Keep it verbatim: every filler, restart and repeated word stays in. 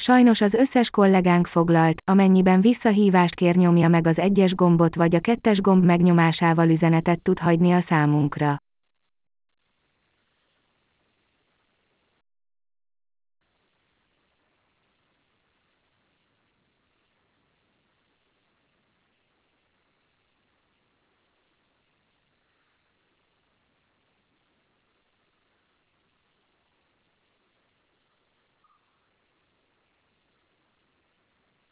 Sajnos az összes kollégánk foglalt, amennyiben visszahívást kér nyomja meg az egyes gombot vagy a kettes gomb megnyomásával üzenetet tud hagyni a számunkra.